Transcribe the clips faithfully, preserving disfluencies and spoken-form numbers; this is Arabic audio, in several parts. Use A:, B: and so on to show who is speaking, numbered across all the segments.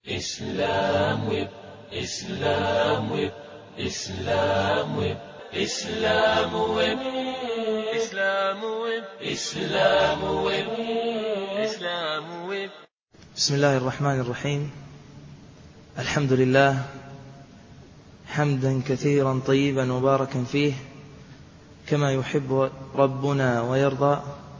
A: إسلام ويب إسلام ويب إسلام ويب إسلام ويب إسلام ويب إسلام ويب إسلام ويب.
B: بسم الله الرحمن الرحيم. الحمد لله حمدا كثيرا طيبا مباركا فيه كما يحب ربنا ويرضى،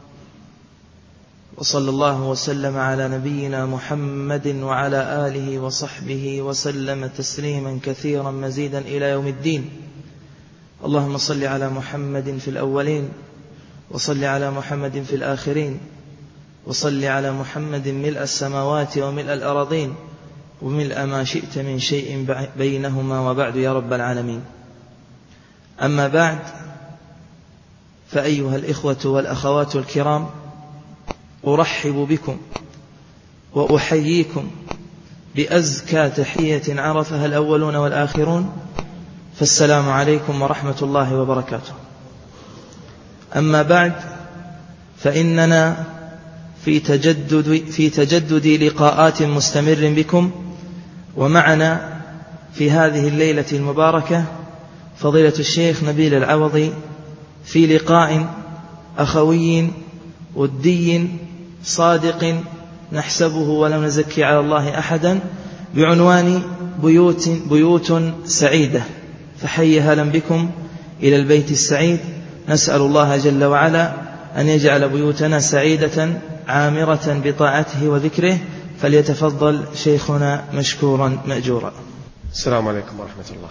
B: وصلى الله وسلم على نبينا محمد وعلى آله وصحبه وسلم تسليما كثيرا مزيدا إلى يوم الدين. اللهم صل على محمد في الأولين، وصل على محمد في الآخرين، وصل على محمد ملء السماوات وملء الأراضين وملء ما شئت من شيء بينهما وبعد يا رب العالمين. أما بعد، فأيها الإخوة والأخوات الكرام، أرحب بكم وأحييكم بأزكى تحية عرفها الأولون والآخرون، فالسلام عليكم ورحمة الله وبركاته. أما بعد، فإننا في تجدد, في تجدد لقاءات مستمر بكم، ومعنا في هذه الليلة المباركة فضيلة الشيخ نبيل العوضي في لقاء أخوي ودي صادق نحسبه ولم نزكي على الله أحدا، بعنوان بيوت, بيوت سعيدة. فحي هلا بكم إلى البيت السعيد. نسأل الله جل وعلا أن يجعل بيوتنا سعيدة عامرة بطاعته وذكره. فليتفضل شيخنا مشكورا مأجورا.
C: السلام عليكم ورحمة الله.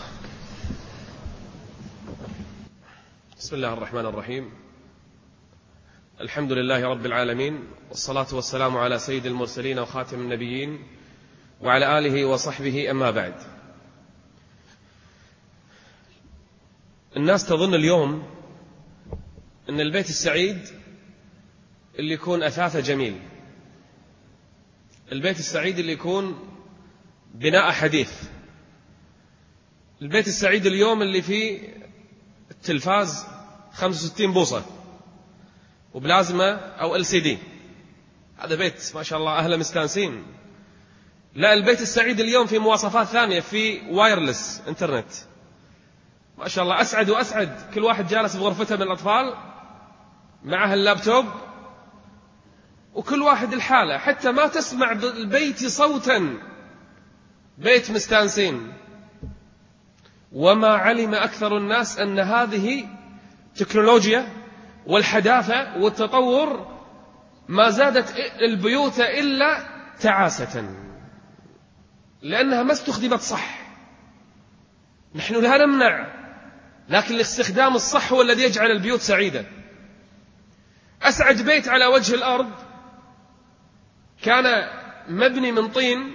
C: بسم الله الرحمن الرحيم. الحمد لله رب العالمين، والصلاة والسلام على سيد المرسلين وخاتم النبيين وعلى آله وصحبه. أما بعد، الناس تظن اليوم أن البيت السعيد اللي يكون أثاثه جميل، البيت السعيد اللي يكون بناء حديث، البيت السعيد اليوم اللي فيه التلفاز خمسة وستين بوصة وبلازمة أو إل سي دي، هذا بيت ما شاء الله أهله مستانسين. لا، البيت السعيد اليوم في مواصفات ثانية، في وايرلس انترنت ما شاء الله، أسعد وأسعد. كل واحد جالس بغرفته من الأطفال معه اللابتوب، وكل واحد الحالة، حتى ما تسمع بالبيت صوتا، بيت مستانسين. وما علم أكثر الناس أن هذه تكنولوجيا والحداثة والتطور ما زادت البيوت إلا تعاسة، لأنها ما استخدمت صح. نحن لا نمنع، لكن الاستخدام الصح هو الذي يجعل البيوت سعيدة. أسعد بيت على وجه الأرض كان مبني من طين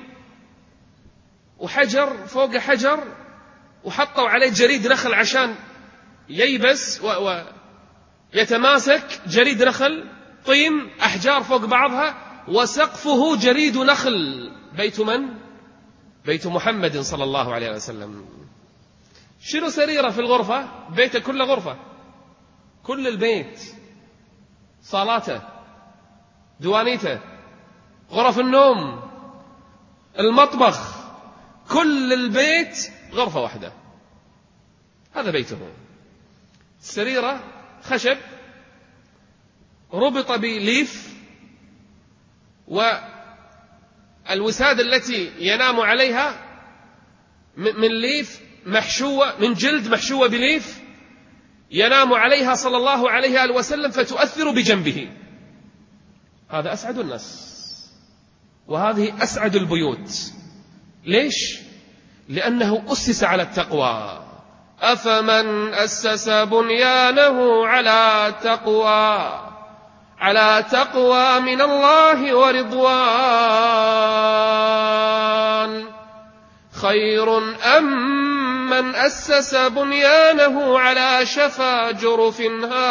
C: وحجر فوق حجر، وحطوا عليه جريد نخل عشان ييبس ويتماسك، جريد نخل، طين، أحجار فوق بعضها، وسقفه جريد نخل. بيت من؟ بيت محمد صلى الله عليه وسلم. شنو سريرة في الغرفة؟ بيته كل غرفة، كل البيت، صالاته، دوانيته، غرف النوم، المطبخ، كل البيت غرفة واحدة. هذا بيته. السريرة خشب ربط بليف، والوسادة التي ينام عليها من ليف محشوة، من جلد محشوة بليف، ينام عليها صلى الله عليه وآله وسلم فتؤثر بجنبه. هذا أسعد الناس، وهذه أسعد البيوت. ليش؟ لأنه أسس على التقوى. أفمن أسس بنيانه على تقوى على تقوى من الله ورضوان خير أم من أسس بنيانه على شفا جرف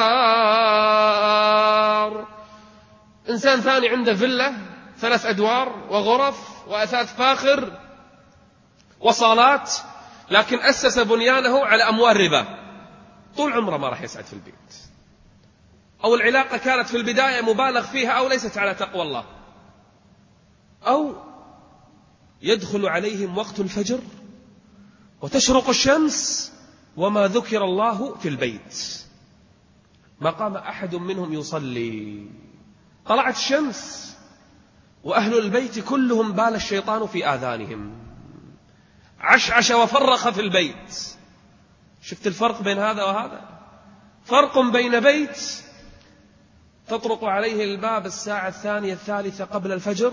C: هار. إنسان ثاني عنده فيلا ثلاث أدوار وغرف وأثاث فاخر وصالات، لكن أسس بنيانه على أموال ربا، طول عمره ما راح يسعد في البيت. أو العلاقة كانت في البداية مبالغ فيها، أو ليست على تقوى الله، أو يدخل عليهم وقت الفجر وتشرق الشمس وما ذكر الله في البيت، ما قام أحد منهم يصلي. طلعت الشمس وأهل البيت كلهم بال الشيطان في آذانهم، عشعش وفرخ في البيت. شفت الفرق بين هذا وهذا؟ فرق بين بيت تطرق عليه الباب الساعة الثانية الثالثة قبل الفجر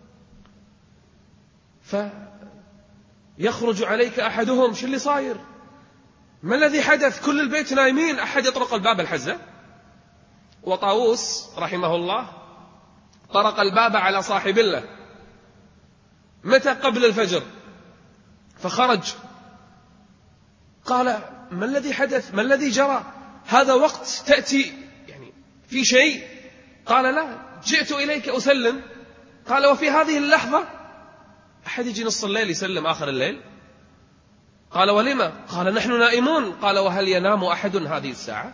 C: فيخرج عليك أحدهم، شو اللي صاير؟ ما الذي حدث؟ كل البيت نايمين، أحد يطرق الباب الحزة. وطاووس رحمه الله طرق الباب على صاحب الله متى؟ قبل الفجر. فخرج قال: ما الذي حدث؟ ما الذي جرى؟ هذا وقت تأتي يعني في شيء؟ قال: لا، جئت إليك أسلم. قال: وفي هذه اللحظة أحد يجي نص الليل يسلم آخر الليل؟ قال: ولما؟ قال: نحن نائمون. قال: وهل ينام أحد هذه الساعة؟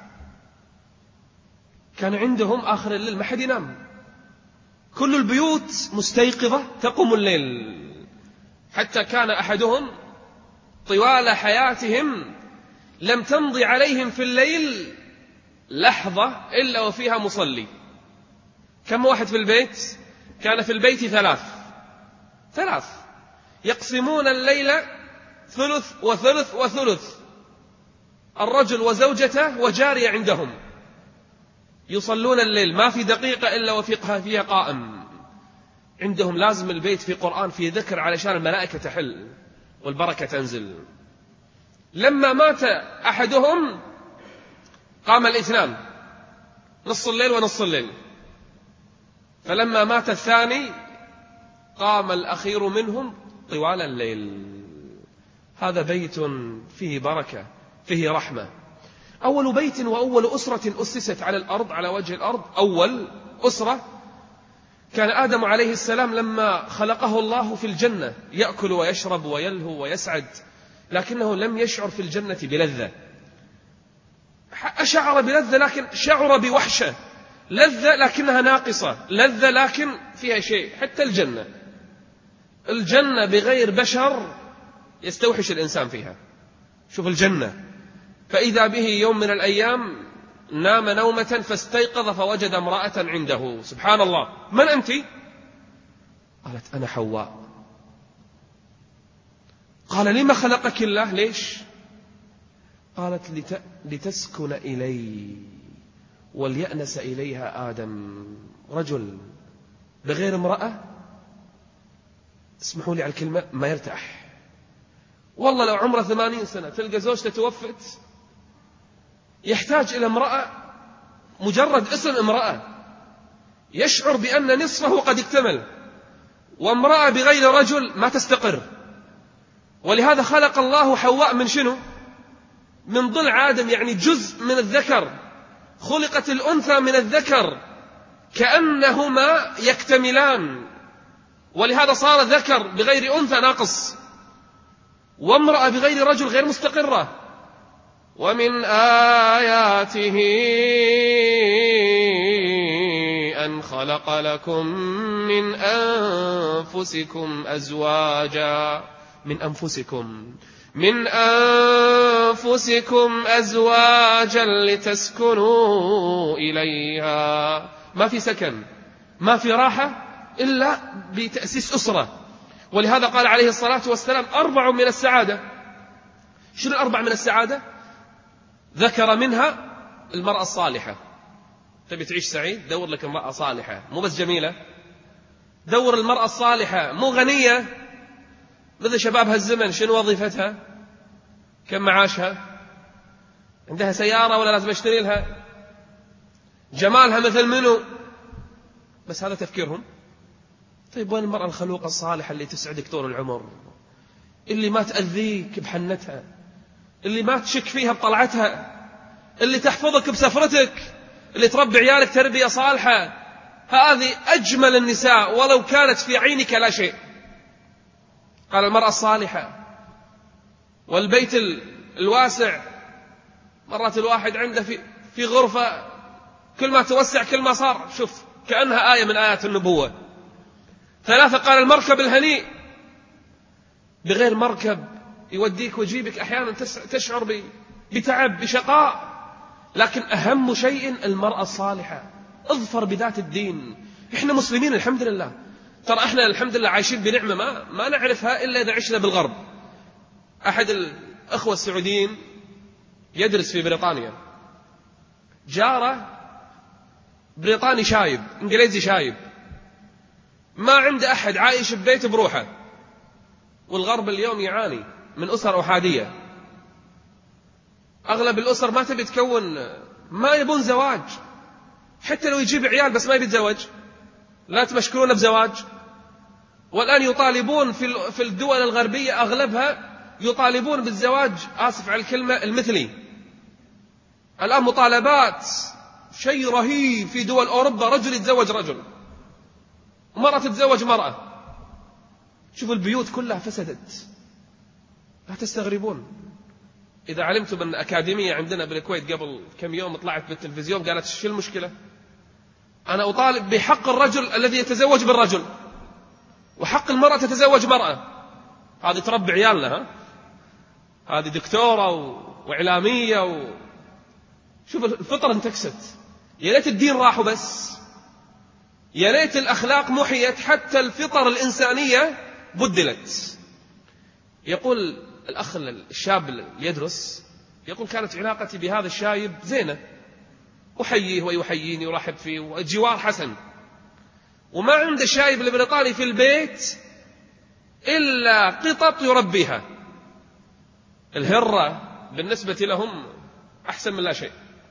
C: كان عندهم آخر الليل ما حد ينام، كل البيوت مستيقظة تقوم الليل، حتى كان أحدهم طوال حياتهم لم تمضي عليهم في الليل لحظة إلا وفيها مصلي. كم واحد في البيت؟ كان في البيت ثلاث ثلاث يقسمون الليل ثلث وثلث وثلث، الرجل وزوجته وجارية عندهم يصلون الليل، ما في دقيقة إلا وفيها فيها قائم. عندهم لازم البيت في قرآن في ذكر علشان الملائكة تحل والبركة تنزل. لما مات أحدهم قام الاثنان نص الليل ونص الليل، فلما مات الثاني قام الأخير منهم طوال الليل. هذا بيت فيه بركة فيه رحمة. أول بيت وأول أسرة أسست على الأرض على وجه الأرض، أول أسرة كان آدم عليه السلام لما خلقه الله في الجنة يأكل ويشرب ويلهو ويسعد، لكنه لم يشعر في الجنة بلذة. أشعر بلذة لكن شعر بوحشة، لذة لكنها ناقصة، لذة لكن فيها شيء. حتى الجنة الجنة بغير بشر يستوحش الإنسان فيها. شوف الجنة، فإذا به يوم من الأيام نام نومة فاستيقظ فوجد امرأة عنده. سبحان الله، من أنت؟ قالت: أنا حواء. قال: لما خلقك الله؟ ليش؟ قالت: لت... لتسكن إلي وليأنس إليها آدم. رجل بغير امرأة، اسمحوا لي على الكلمة، ما يرتاح. والله لو عمره ثمانين سنة تلقى زوجته توفت يحتاج إلى امرأة، مجرد اسم امرأة يشعر بأن نصفه قد اكتمل. وامرأة بغير رجل ما تستقر. ولهذا خلق الله حواء من شنو؟ من ضلع آدم، يعني جزء من الذكر. خلقت الأنثى من الذكر كأنهما يكتملان، ولهذا صار ذكر بغير أنثى ناقص، وامرأة بغير رجل غير مستقرة. ومن آياته أن خلق لكم من أنفسكم أزواجا من أنفسكم من أنفسكم أزواجا لتسكنوا إليها. ما في سكن، ما في راحة إلا بتأسيس أسرة. ولهذا قال عليه الصلاة والسلام: أربع من السعادة. شنو الأربع من السعادة؟ ذكر منها المرأة الصالحة. تبي تعيش سعيد؟ دور لك امرأة صالحة، مو بس جميلة، دور المرأة الصالحة، مو غنية مثل شباب هالزمن. شنو وظيفتها؟ كم معاشها؟ عندها سيارة ولا لازم اشتري لها؟ جمالها مثل منو؟ بس هذا تفكيرهم. طيب وين المرأة الخلوقة الصالحة اللي تسعدك طول العمر، اللي ما تأذيك بحنتها، اللي ما تشك فيها بطلعتها، اللي تحفظك بسفرتك، اللي تربي عيالك تربية صالحة؟ هذه أجمل النساء ولو كانت في عينك لا شيء. قال المرأة الصالحة. والبيت الواسع، مرات الواحد عنده في في غرفة كل ما توسع كل ما صار، شوف كأنها آية من آيات النبوة. ثلاثة قال المركب الهنيء، بغير مركب يوديك ويجيبك، أحيانا تشعر بتعب بشقاء، لكن أهم شيء المرأة الصالحة. اظفر بذات الدين. إحنا مسلمين الحمد لله، ترى إحنا الحمد لله عايشين بنعمة ما, ما نعرفها إلا إذا عشنا بالغرب. أحد الأخوة السعوديين يدرس في بريطانيا، جاره بريطاني شايب إنجليزي شايب، ما عنده أحد، عايش ببيت بروحه. والغرب اليوم يعاني من أسر أحادية، أغلب الأسر ما تبي تكون، ما يبون زواج، حتى لو يجيب عيال بس ما يتزوج، لا تمشكلونه بزواج. والآن يطالبون في الدول الغربية أغلبها يطالبون بالزواج، آسف على الكلمة، المثلي. الآن مطالبات شيء رهيب في دول أوروبا، رجل يتزوج رجل ومرأة تتزوج مرأة. شوفوا البيوت كلها فسدت، لا تستغربون. إذا علمتم أن أكاديمية عندنا بالكويت قبل كم يوم طلعت بالتلفزيون قالت شو المشكلة؟ أنا أطالب بحق الرجل الذي يتزوج بالرجل، وحق المرأة تتزوج مرأة. هذه تربي عيالنا، ها؟ هذه دكتورة وإعلامية و... شوف الفطرة انتكست. يا ليت الدين راحوا بس، يا ليت الأخلاق محيت، حتى الفطر الإنسانية بدلت. يقول الأخ الشاب اللي يدرس، يقول كانت علاقتي بهذا الشايب زينة، أحييه ويحييني ورحب فيه والجوار حسن، وما عنده شايب البريطاني في البيت إلا قطط يربيها. الهرة بالنسبة لهم أحسن من لا شيء.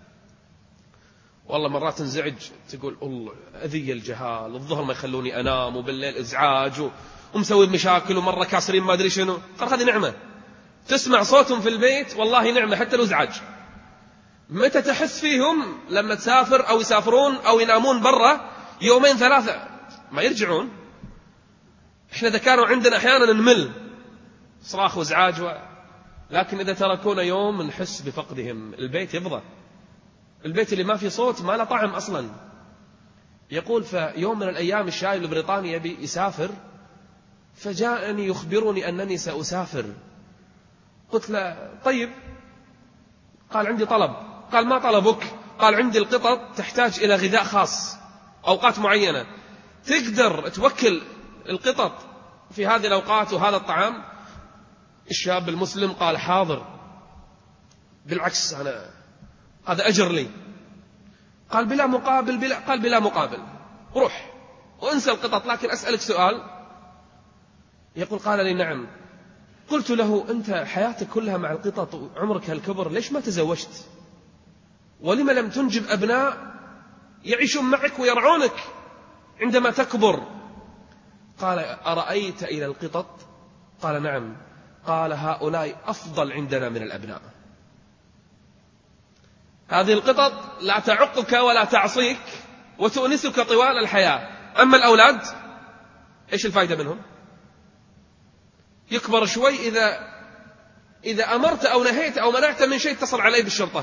C: والله مرات انزعج، تقول الله أذية الجهال، الظهر ما يخلوني أنام، وبالليل إزعاج و... ومسوي مشاكل، ومرة كاسرين ما أدري شنو. قال هذه نعمة، تسمع صوتهم في البيت والله نعمة حتى لو إزعاج. متى تحس فيهم؟ لما تسافر أو يسافرون أو ينامون برا يومين ثلاثة ما يرجعون. إحنا إذا كانوا عندنا أحيانا نمل صراخ وإزعاج و... لكن إذا تركونا يوم نحس بفقدهم. البيت يفضى، البيت اللي ما في صوت ما له طعم أصلا. يقول فيوم من الأيام الشايب البريطاني يبي يسافر، فجاءني يخبرني أنني سأسافر. قلت له طيب، قال عندي طلب. قال ما طلبك؟ قال عندي القطط تحتاج إلى غذاء خاص أوقات معينة، تقدر توكل القطط في هذه الأوقات وهذا الطعام؟ الشاب المسلم قال حاضر، بالعكس أنا هذا أجر لي. قال بلا مقابل؟ بلا قال بلا مقابل، روح وانسى القطط، لكن أسألك سؤال. يقول قال لي نعم. قلت له أنت حياتك كلها مع القطط وعمرك هالكبر، ليش ما تزوجت؟ ولما لم تنجب أبناء يعيشون معك ويرعونك عندما تكبر؟ قال أرأيت إلى القطط؟ قال نعم. قال هؤلاء أفضل عندنا من الأبناء. هذه القطط لا تعقك ولا تعصيك وتؤنسك طوال الحياة، أما الأولاد إيش الفائدة منهم؟ يكبر شوي، إذا إذا أمرت أو نهيت أو منعت من شيء اتصل عليه بالشرطة.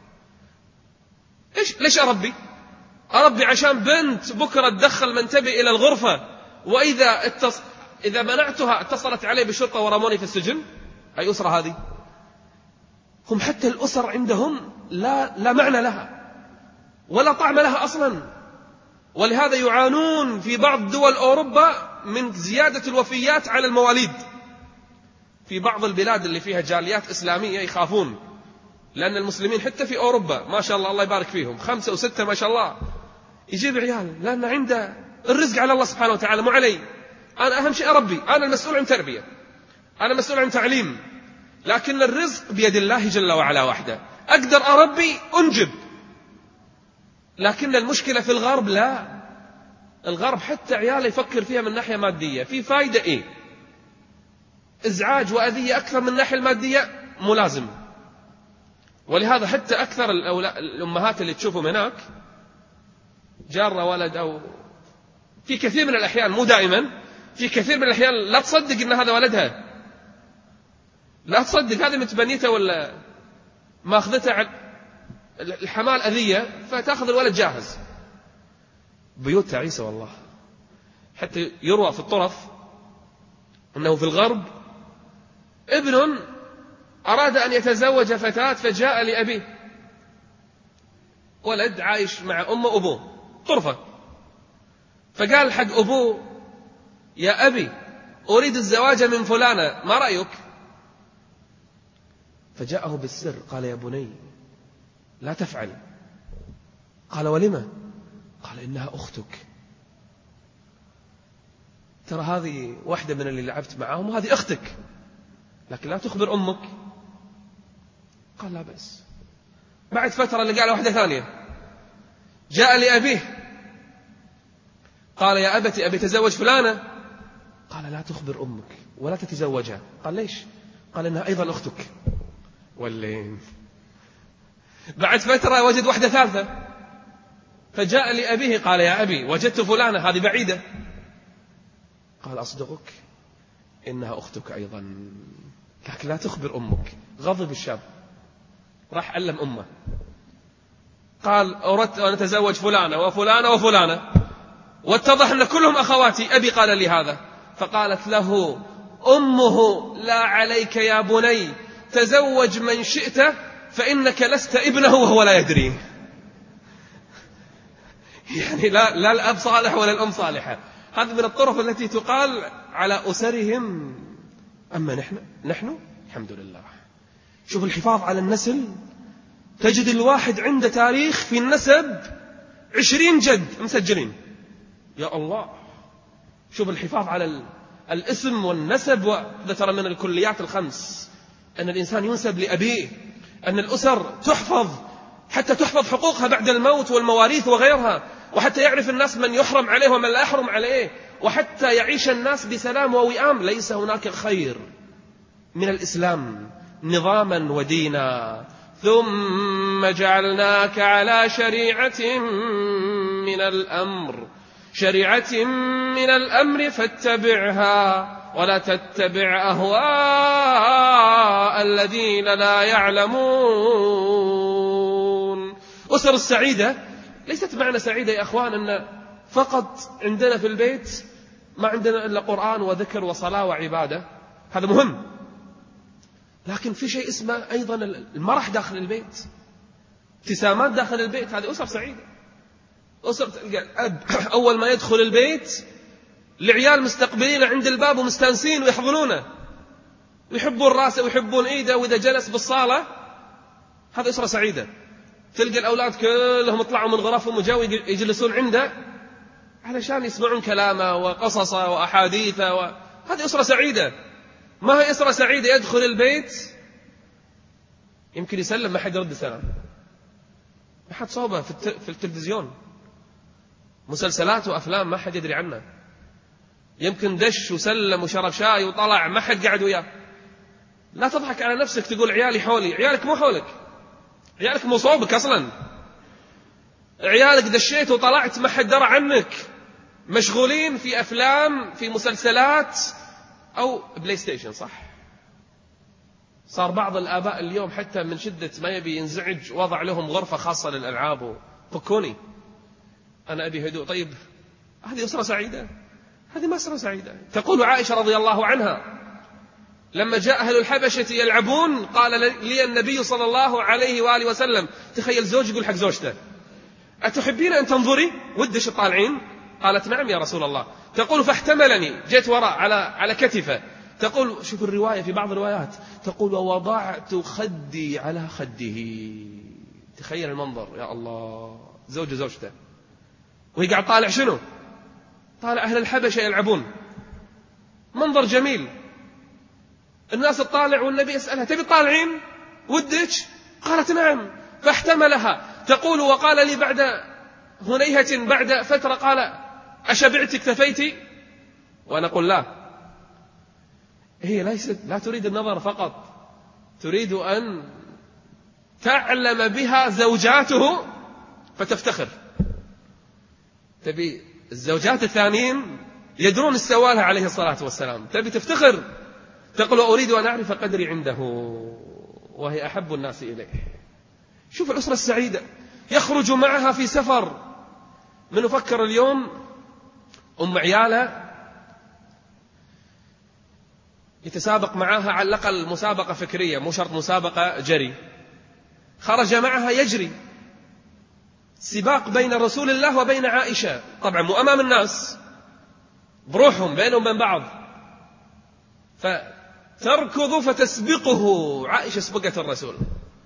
C: إيش ليش أربي؟ أربي عشان بنت بكرة تدخل منتبه إلى الغرفة، وإذا اتص... إذا منعتها اتصلت عليه بالشرطة ورموني في السجن؟ أي أسرة هذه؟ هم حتى الأسر عندهم لا, لا معنى لها ولا طعم لها أصلا. ولهذا يعانون في بعض دول أوروبا من زيادة الوفيات على المواليد. في بعض البلاد اللي فيها جاليات إسلامية يخافون، لأن المسلمين حتى في أوروبا ما شاء الله الله يبارك فيهم خمسة وستة ما شاء الله يجيب عيال، لأن عنده الرزق على الله سبحانه وتعالى مو علي. أنا أهم شيء أربي، أنا المسؤول عن تربية، أنا مسؤول عن تعليم، لكن الرزق بيد الله جل وعلا وحده. أقدر أربي أنجب، لكن المشكلة في الغرب لا، الغرب حتى عيال يفكر فيها من ناحية مادية، في فايدة إيه؟ إزعاج وأذية أكثر من الناحية المادية ملازم. ولهذا حتى أكثر الأمهات اللي تشوفهم هناك جارة ولد، أو في كثير من الأحيان مو دائما، في كثير من الأحيان لا تصدق إن هذا ولدها، لا تصدق هذه متبنيته ولا ما أخذتها الحمال أذية، فتأخذ الولد جاهز. بيوت تعيسة والله. حتى يروى في الطرف أنه في الغرب ابن أراد أن يتزوج فتاة فجاء لأبيه، ولد عايش مع أمه وأبوه طرفة، فقال حق أبوه يا أبي أريد الزواج من فلانة، ما رأيك؟ فجاءه بالسر قال يا بني لا تفعل. قال ولما؟ قال إنها أختك، ترى هذه واحدة من اللي لعبت معهم وهذه أختك، لكن لا تخبر أمك. قال لا بأس. بعد فترة لقى له واحدة ثانية، جاء لأبيه قال يا أبتي أبي تزوج فلانة، قال لا تخبر أمك ولا تتزوجها. قال ليش؟ قال إنها أيضا أختك. واللين. بعد فترة وجد واحدة ثالثة، فجاء لأبيه قال يا أبي وجدت فلانة هذه بعيدة. قال أصدقك إنها أختك أيضا، لكن لا تخبر أمك. غضب الشاب، راح علم أمه، قال أردت أن أتزوج فلانة وفلانة وفلانة، واتضح أن كلهم أخواتي، أبي قال لي هذا. فقالت له أمه لا عليك يا بني، تزوج من شئت فإنك لست ابنه وهو لا يدري. يعني لا, لا الأب صالح ولا الأم صالحة. هذه من الطرف التي تقال على أسرهم. أما نحن نحن الحمد لله. شوف الحفاظ على النسل، تجد الواحد عنده تاريخ في النسب عشرين جد مسجلين. يا الله، شوف الحفاظ على الاسم والنسب. وهذا ترى من الكليات الخمس، أن الإنسان ينسب لأبيه، أن الأسر تحفظ حتى تحفظ حقوقها بعد الموت والمواريث وغيرها، وحتى يعرف الناس من يحرم عليه ومن لا يحرم عليه، وحتى يعيش الناس بسلام ووئام. ليس هناك خير من الإسلام نظاما ودينا. ثم جعلناك على شريعة من الأمر شريعة من الأمر فاتبعها ولا تتبع أهواء الذين لا يعلمون. أسر السعيدة ليست معنى سعيدة يا أخوان أن فقط عندنا في البيت ما عندنا إلا قرآن وذكر وصلاة وعبادة، هذا مهم، لكن في شيء اسمه أيضا المرح داخل البيت، ابتسامات داخل البيت. هذه أسر سعيدة. أسر الأب أول ما يدخل البيت العيال مستقبلين عند الباب ومستانسين ويحضنونه ويحبون راسه ويحبون إيده، وإذا جلس بالصالة هذا أسرة سعيدة. تلقى الأولاد كلهم يطلعوا من غرفهم وجاوا يجلسون عنده علشان يسمعون كلامه وقصصه وأحاديثه و... هذه أسرة سعيدة. ما هي أسرة سعيدة يدخل البيت يمكن يسلم ما حد يرد السلام، ما حد صوبه في, الت... في التلفزيون، مسلسلات وأفلام ما حد يدري عنه، يمكن دش وسلم وشرب شاي وطلع ما حد قاعد وياه. لا تضحك على نفسك تقول عيالي حولي، عيالك مو حولك، عيالك مو صوبك أصلا. عيالك دشيت وطلعت ما حد درى عنك، مشغولين في أفلام في مسلسلات أو بلاي ستيشن. صح، صار بعض الآباء اليوم حتى من شدة ما يبي ينزعج وضع لهم غرفة خاصة للألعاب. فكوني أنا أبي هدوء. طيب هذه أسرة سعيدة؟ هذه ما أسرة سعيدة. تقول عائشة رضي الله عنها لما جاء أهل الحبشة يلعبون قال لي النبي صلى الله عليه وآله وسلم، تخيل زوج يقول حق زوجته أتحبين أن تنظري ودش الطالعين؟ قالت نعم يا رسول الله. تقول فاحتملني، جيت وراء على على كتفه. تقول شوف الرواية في بعض الروايات تقول ووضعت خدي على خده. تخيل المنظر، يا الله، زوج زوجته وهي قاعد طالع شنو؟ طالع أهل الحبشة يلعبون، منظر جميل، الناس تطالع والنبي يسألها تبي طالعين ودك؟ قالت نعم. فاحتملها. تقول وقال لي بعد هنيهة بعد فترة قال أشبعت اكتفيتي؟ وأنا أقول لا، هي ليست لا تريد النظر فقط، تريد أن تعلم بها زوجاته فتفتخر. تبي الزوجات الثانيين يدرون السوالها عليه الصلاة والسلام، تبي تفتخر. تقول أريد أن أعرف قدري عنده وهي أحب الناس إليه. شوف الأسرة السعيدة، يخرج معها في سفر. من أفكر اليوم أم عيالة يتسابق معها على الأقل مسابقة فكرية، مو شرط مسابقة جري. خرج معها يجري سباق بين رسول الله وبين عائشة، طبعا مو أمام الناس، بروحهم بينهم وبين بعض، فتركض فتسبقه. عائشة سبقت الرسول،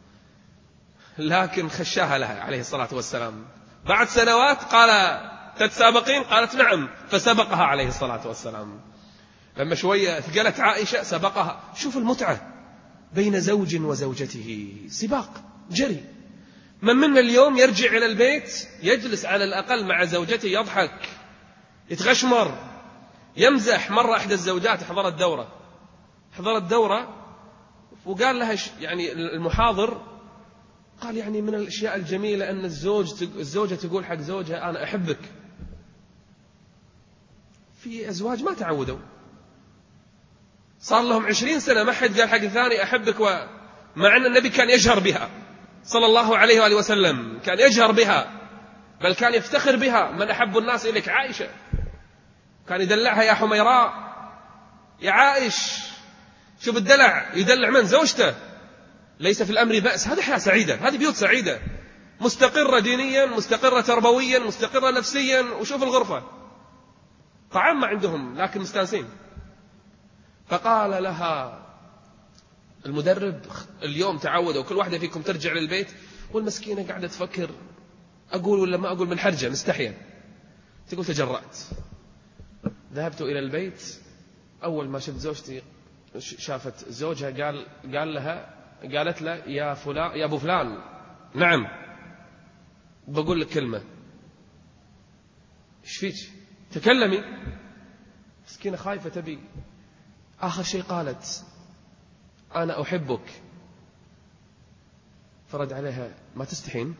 C: لكن خشاها لها عليه الصلاة والسلام. بعد سنوات قال تتسابقين؟ قالت نعم، فسبقها عليه الصلاة والسلام. لما شوية ثقلت عائشة سبقها. شوف المتعة بين زوج وزوجته، سباق جري. من منا اليوم يرجع إلى البيت يجلس على الأقل مع زوجته يضحك يتغشمر يمزح. مرة إحدى الزوجات حضرت دورة حضرت دورة وقال لها يعني المحاضر قال يعني من الأشياء الجميلة أن الزوج الزوجة تقول حق زوجها أنا أحبك. في أزواج ما تعودوا، صار لهم عشرين سنة ما حد قال حق الثاني أحبك، ومع أن النبي كان يجهر بها صلى الله عليه وآله وسلم، كان يجهر بها، بل كان يفتخر بها. من أحب الناس إليك؟ عائشة. كان يدلعها يا حميراء، يا عائش. شوف الدلع، يدلع من زوجته. ليس في الأمر بأس، هذه حياة سعيدة، هذه بيوت سعيدة مستقرة دينيا، مستقرة تربويا، مستقرة نفسيا. وشوف الغرفة طعام ما عندهم لكن مستانسين. فقال لها المدرب اليوم تعودوا كل واحدة فيكم ترجع للبيت والمسكينة قاعدة تفكر أقول ولا ما أقول، من حرجة مستحيا. تقول تجرأت، ذهبت إلى البيت. أول ما شفت زوجتي شافت زوجها قال قال لها قالت له يا فلان يا أبو فلان. نعم بقول لك كلمة. إيش فيك؟ تكلمي. مسكينة خايفة تبي. آخر شيء قالت أنا أحبك. فرد عليها ما تستحين؟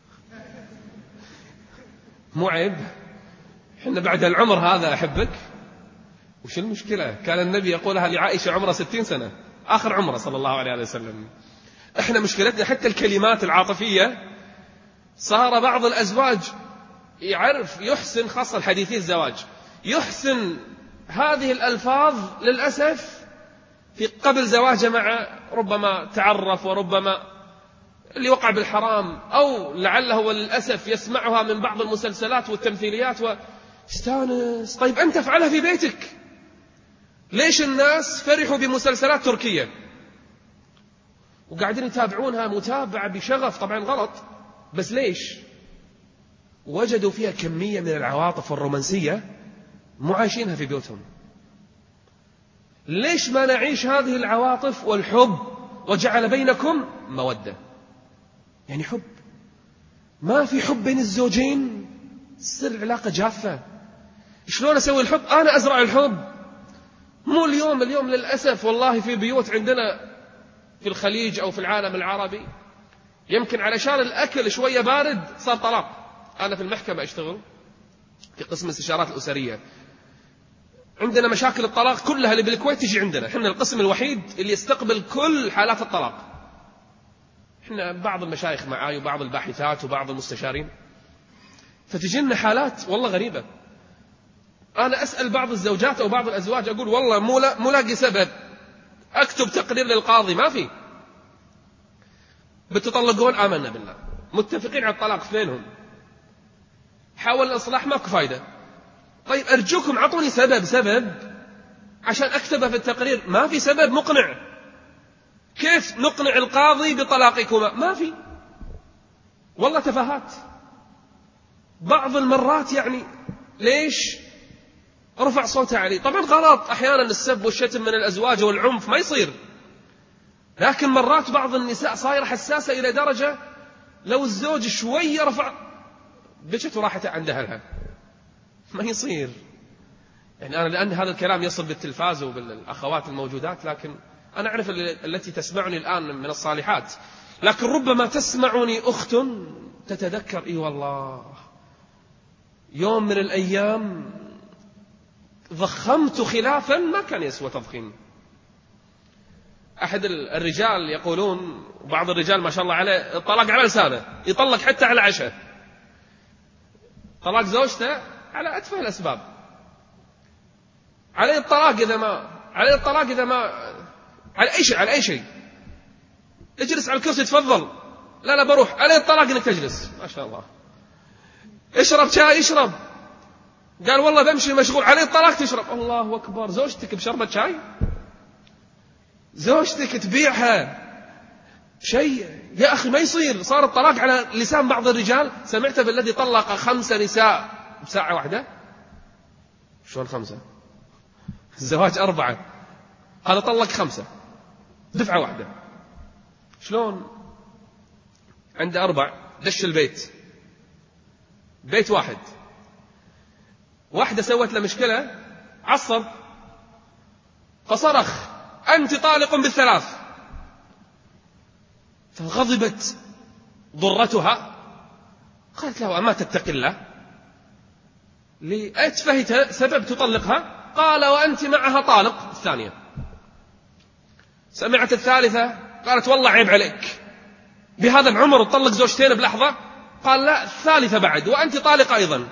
C: مو عيب؟ حنا بعد العمر هذا أحبك. وش المشكلة؟ كان النبي يقولها لعائشة عمره ستين سنة آخر عمره صلى الله عليه وسلم. احنا مشكلتنا حتى الكلمات العاطفية. صار بعض الأزواج يعرف يحسن، خاصة الحديثي الزواج، يحسن هذه الألفاظ للأسف في قبل زواجه مع ربما تعرف وربما اللي وقع بالحرام، أو لعله وللأسف يسمعها من بعض المسلسلات والتمثيليات واستانس. طيب أنت افعلها في بيتك. ليش الناس فرحوا بمسلسلات تركية وقاعدين يتابعونها متابعة بشغف؟ طبعا غلط، بس ليش؟ وجدوا فيها كمية من العواطف والرومانسية مو عايشينها في بيوتهم. ليش ما نعيش هذه العواطف والحب؟ وجعل بينكم مودة، يعني حب. ما في حب بين الزوجين، تصير علاقة جافة. شلون أسوي الحب؟ أنا أزرع الحب. مو اليوم اليوم للأسف والله في بيوت عندنا في الخليج أو في العالم العربي يمكن علشان الأكل شوية بارد صار طلاق. أنا في المحكمة أشتغل في قسم الاستشارات الأسرية، عندنا مشاكل الطلاق كلها اللي بالكويت تجي عندنا. إحنا القسم الوحيد اللي يستقبل كل حالات الطلاق. إحنا بعض المشايخ معاي وبعض الباحثات وبعض المستشارين، فتجينا حالات والله غريبة. أنا أسأل بعض الزوجات أو بعض الأزواج أقول والله مو لاقي سبب، أكتب تقرير للقاضي ما في. بتطلقون؟ آمنا بالله، متفقين على الطلاق اثنينهم، حاول الإصلاح ماكو فايدة. طيب أرجوكم عطوني سبب سبب عشان أكتبه في التقرير. ما في سبب مقنع. كيف نقنع القاضي بطلاقكما؟ ما في، والله تفاهات. بعض المرات يعني ليش رفع صوته علي؟ طبعا غلط، أحيانا السب والشتم من الأزواج والعنف ما يصير، لكن مرات بعض النساء صايرة حساسة إلى درجة لو الزوج شوية رفع بشت وراحت عندها لها. ما يصير. يعني أنا لأن هذا الكلام يصل بالتلفاز وبالأخوات الموجودات، لكن أنا أعرف التي تسمعني الآن من الصالحات، لكن ربما تسمعني أخت تتذكر إي والله يوم من الأيام ضخمت خلافا ما كان يسوى تضخيم. أحد الرجال يقولون، بعض الرجال ما شاء الله عليه الطلاق على لسانه، يطلق حتى على عشاء. طلاق زوجته على أتفه الأسباب، عليه الطلاق إذا ما علي الطلاق إذا ما على أي شيء، على أي شيء. اجلس على الكرسي تفضل، لا لا بروح، علي الطلاق إنك تجلس. ما شاء الله. اشرب شاي، اشرب. قال والله بمشي مشغول، علي الطلاق تشرب. الله أكبر. زوجتك بشربة شاي، زوجتك تبيعها شيء يا أخي ما يصير. صار الطلاق على لسان بعض الرجال. سمعت بالذي طلق خمس نساء بساعة واحدة. شلون خمسة؟ الزواج أربعة، هذا طلق خمسة دفعة واحدة. شلون؟ عنده أربع، دش البيت، بيت واحد، واحدة سوت له مشكلة، عصب فصرخ أنت طالق بالثلاث. فغضبت ضرتها، قالت له أما تتقي الله لأتفهت سبب تطلقها؟ قال وأنت معها طالق. الثانية سمعت الثالثة، قالت والله عيب عليك، بهذا العمر تطلق زوجتين بلحظة؟ قال لا، الثالثة بعد وأنت طالق أيضا.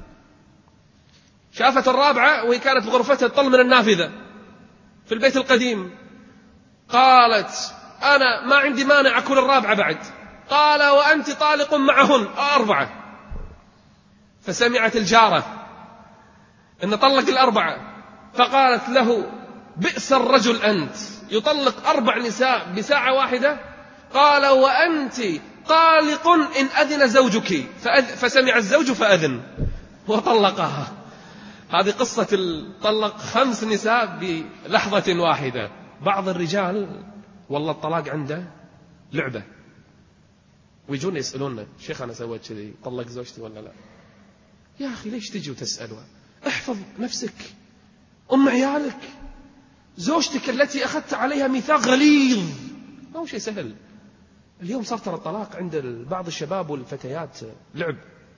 C: شافت الرابعة وهي كانت بغرفتها تطل من النافذة في البيت القديم، قالت أنا ما عندي مانع أكون الرابعة بعد. قال وأنت طالق معهن أربعة. فسمعت الجارة أن طلق الأربعة، فقالت له بئس الرجل أنت، يطلق أربع نساء بساعة واحدة. قال وأنت طالق إن أذن زوجك. فسمع الزوج فأذن وطلقها. هذه قصة طلق خمس نساء بلحظة واحدة. بعض الرجال والله الطلاق عنده لعبة، ويجون يسألوننا شيخ أنا سويت كذي، طلق زوجتي ولا لا؟ يا أخي ليش تجي وتسألوا؟ احفظ نفسك، أم عيالك، زوجتك التي أخذت عليها ميثاق غليظ، ما هو شيء سهل. اليوم صار ترى الطلاق عند بعض الشباب والفتيات لعب،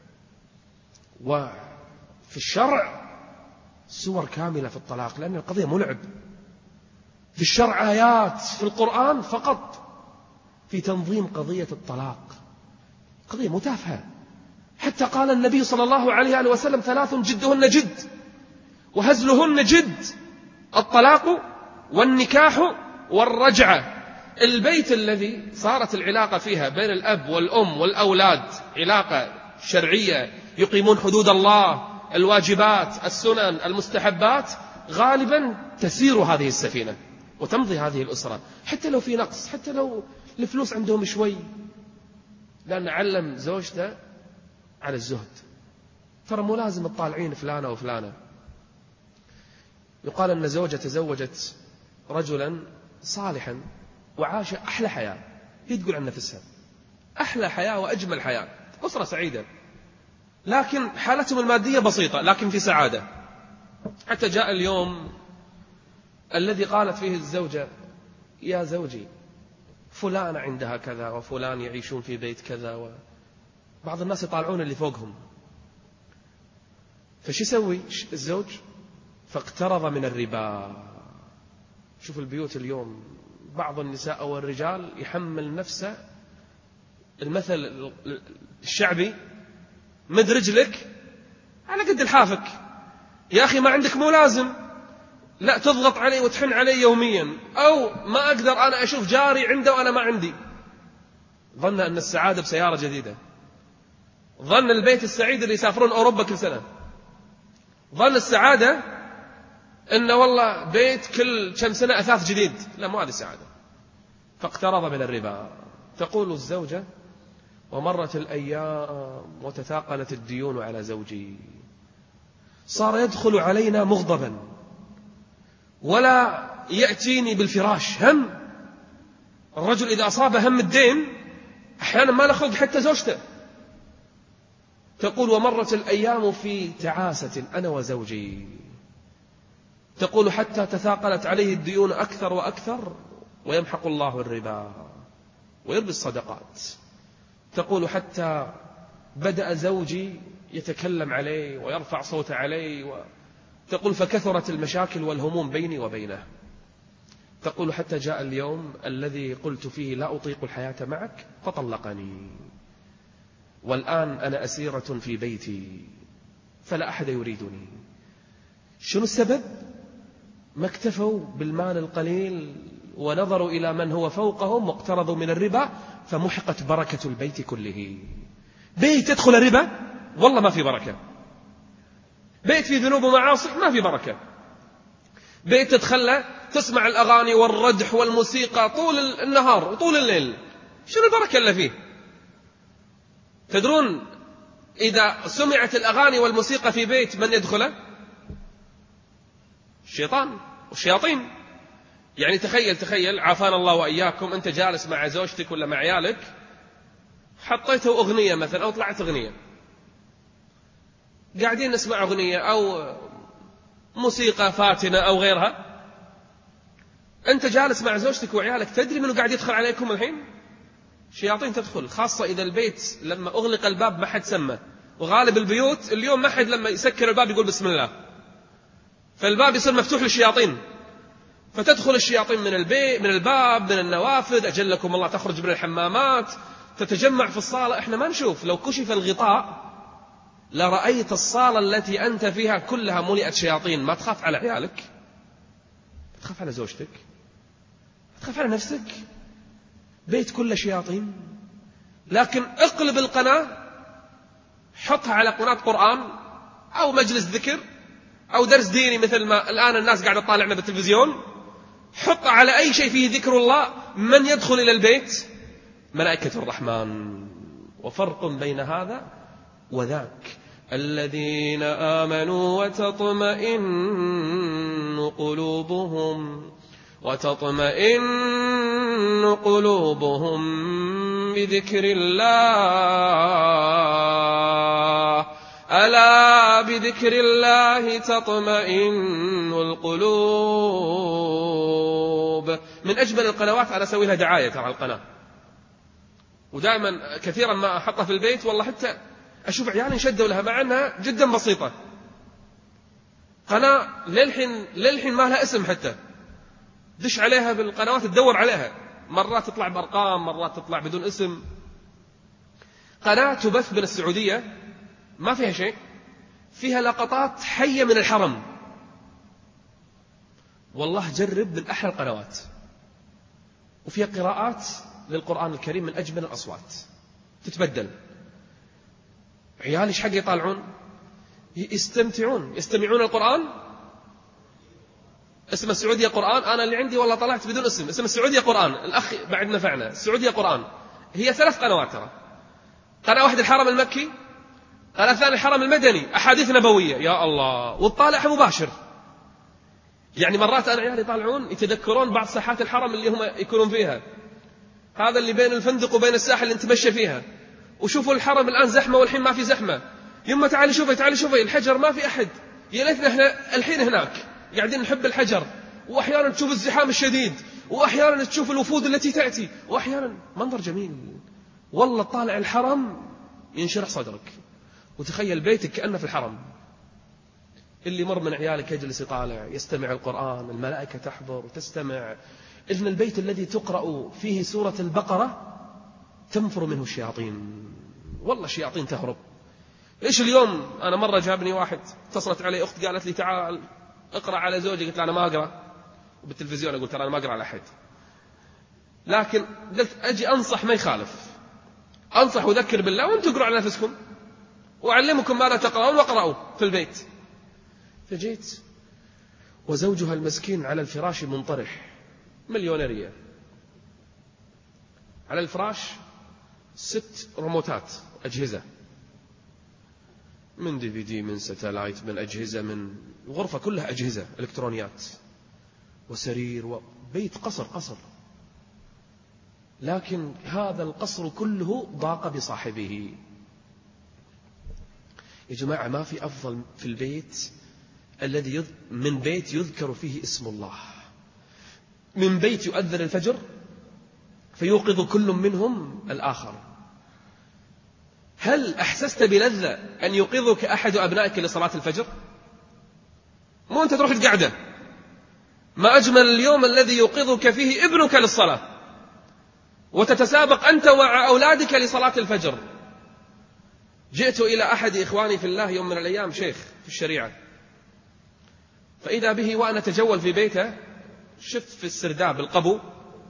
C: وفي الشرع سور كاملة في الطلاق، لأن القضية مو لعب. في الشرع آيات، في القرآن فقط في تنظيم قضية الطلاق، قضية متافهة. حتى قال النبي صلى الله عليه وسلم ثلاث جدهن جد وهزلهن جد: الطلاق والنكاح والرجعة. البيت الذي صارت العلاقة فيها بين الأب والأم والأولاد علاقة شرعية، يقيمون حدود الله، الواجبات، السنن، المستحبات، غالبا تسير هذه السفينة وتمضي هذه الأسرة، حتى لو في نقص، حتى لو الفلوس عندهم شوي، لأن علم زوجته على الزهد. ترى مو لازم الطالعين فلانة وفلانة. يقال أن زوجة تزوجت رجلا صالحا وعاش أحلى حياة، هي تقول عن نفسها أحلى حياة وأجمل حياة، أسرة سعيدة، لكن حالتهم المادية بسيطة لكن في سعادة. حتى جاء اليوم الذي قالت فيه الزوجة يا زوجي فلان عندها كذا وفلان يعيشون في بيت كذا، وبعض الناس يطالعون اللي فوقهم. فش يسوي الزوج؟ فاقترض من الربا. شوف البيوت اليوم، بعض النساء أو الرجال يحمل نفسه المثل الشعبي: مد رجلك على قد الحافك. يا أخي ما عندك مو لازم لا تضغط علي وتحن علي يوميا، أو ما أقدر أنا أشوف جاري عنده وأنا ما عندي. ظن أن السعادة بسيارة جديدة، ظن البيت السعيد اللي يسافرون أوروبا كل سنة، ظن السعادة إن والله بيت كل كم سنة أثاث جديد. لا، مو هذه السعادة. فاقترض من الربا. تقول الزوجة ومرت الأيام وتثاقلت الديون على زوجي، صار يدخل علينا مغضبا ولا يأتيني بالفراش. هم الرجل إذا أصاب هم الدين أحيانا ما نخلق حتى زوجته. تقول ومرت الأيام في تعاسة أنا وزوجي. تقول حتى تثاقلت عليه الديون أكثر وأكثر، ويمحق الله الربا ويربي الصدقات. تقول حتى بدأ زوجي يتكلم علي ويرفع صوته علي و... تقول فكثرت المشاكل والهموم بيني وبينه. تقول حتى جاء اليوم الذي قلت فيه لا أطيق الحياة معك فطلقني، والآن أنا أسيرة في بيتي فلا أحد يريدني. شنو السبب؟ ما اكتفوا بالمال القليل ونظروا إلى من هو فوقهم واقترضوا من الربا، فمحقت بركة البيت كله. بيت تدخل الربا والله ما في بركة، بيت في ذنوب ومعاصي ما في بركة، بيت تدخله تسمع الأغاني والردح والموسيقى طول النهار وطول الليل، شنو البركة اللي فيه؟ تدرون إذا سمعت الأغاني والموسيقى في بيت من يدخله؟ الشيطان والشياطين. يعني تخيل تخيل عافانا الله وإياكم، أنت جالس مع زوجتك ولا مع عيالك، حطيته أغنية مثلا أو طلعت أغنية، قاعدين نسمع أغنية أو موسيقى فاتنة أو غيرها، أنت جالس مع زوجتك وعيالك، تدري منه قاعد يدخل عليكم الحين؟ شياطين تدخل، خاصة إذا البيت لما أغلق الباب ما حد سمى، وغالب البيوت اليوم ما حد لما يسكر الباب يقول بسم الله، فالباب يصير مفتوح للشياطين، فتدخل الشياطين من البيت من الباب من النوافذ، أجلكم الله تخرج من الحمامات، تتجمع في الصالة. إحنا ما نشوف، لو كشف الغطاء لرأيت الصالة التي أنت فيها كلها ملئت شياطين. ما تخاف على عيالك؟ ما تخاف على زوجتك؟ ما تخاف على نفسك؟ بيت كله شياطين. لكن اقلب القناة، حطها على قناة قرآن أو مجلس ذكر أو درس ديني مثل ما الآن الناس قاعدة تطالعنا بالتلفزيون، حط على أي شيء فيه ذكر الله، من يدخل إلى البيت؟ ملائكة الرحمن. وفرق بين هذا وذاك، الذين آمنوا وتطمئن قلوبهم وتطمئن قلوبهم بذكر الله، ألا بذكر الله تطمئن القلوب. من أجمل القنوات، أنا أسوي لها دعاية ترى القناة، ودائما كثيرا ما أحطها في البيت، والله حتى أشوف عيالي شدوا لها مع أنها جدا بسيطة. قناة للحين للحين ما لها اسم، حتى دش عليها بالقنوات تدور عليها، مرات تطلع بأرقام مرات تطلع بدون اسم. قناة تبث من السعودية، ما فيها شيء، فيها لقطات حية من الحرم، والله جرب من أحلى القنوات، وفيها قراءات للقرآن الكريم من أجمل الأصوات تتبدل. عيالي ايش حق يطالعون؟ يستمتعون، يستمعون القرآن. اسم السعودية قرآن، أنا اللي عندي والله طلعت بدون اسم، اسم السعودية قرآن، الأخ بعد نفعنا، السعودية قرآن. هي ثلاث قنوات ترى، قناة واحد الحرم المكي، قناة ثانية الحرم المدني، أحاديث نبوية، يا الله، وتطالعها مباشر. يعني مرات أنا عيالي يطالعون يتذكرون بعض ساحات الحرم اللي هم يكونون فيها، هذا اللي بين الفندق وبين الساحة اللي نتمشى فيها، وشوفوا الحرم الآن زحمة والحين ما في زحمة، يما تعالي شوفي تعالي شوفي الحجر ما في أحد، يا ليتنا احنا الحين هناك قاعدين نحب الحجر. وأحيانا تشوف الزحام الشديد، وأحيانا تشوف الوفود التي تأتي، وأحيانا منظر جميل، والله طالع الحرم ينشرح صدرك، وتخيل بيتك كأنه في الحرم. اللي مر من عيالك يجلس يطالع يستمع القرآن، الملائكة تحضر وتستمع. إن البيت الذي تقرأ فيه سورة البقرة تنفر منه الشياطين، والله الشياطين تهرب. ليش اليوم أنا مرة جابني واحد، اتصلت علي أخت قالت لي تعال اقرأ على زوجي، قلت له أنا ما أقرأ، وبالتلفزيون أقول ترى أنا ما أقرأ على أحد، لكن قلت أجي أنصح ما يخالف، أنصح وذكر بالله وأنتم اقرأوا على نفسكم وأعلمكم ماذا تقرأون واقرأوا في البيت. فجيت وزوجها المسكين على الفراش منطرح، مليونيرية، على الفراش ست ريموتات أجهزة، من دي في دي من ساتلايت من أجهزة، من غرفة كلها أجهزة إلكترونيات، وسرير، وبيت قصر قصر. لكن هذا القصر كله ضاق بصاحبه. يا جماعة ما في أفضل في البيت الذي يذ... من بيت يذكر فيه اسم الله، من بيت يؤذن الفجر فيوقظ كل منهم الآخر. هل أحسست بلذة أن يوقظك أحد أبنائك لصلاة الفجر؟ مو أنت تروح القعدة، ما أجمل اليوم الذي يوقظك فيه ابنك للصلاة، وتتسابق أنت مع أولادك لصلاة الفجر. جئت إلى أحد إخواني في الله يوم من الأيام، شيخ في الشريعة، فإذا به وأنا أتجول في بيته شفت في السرداب القبو،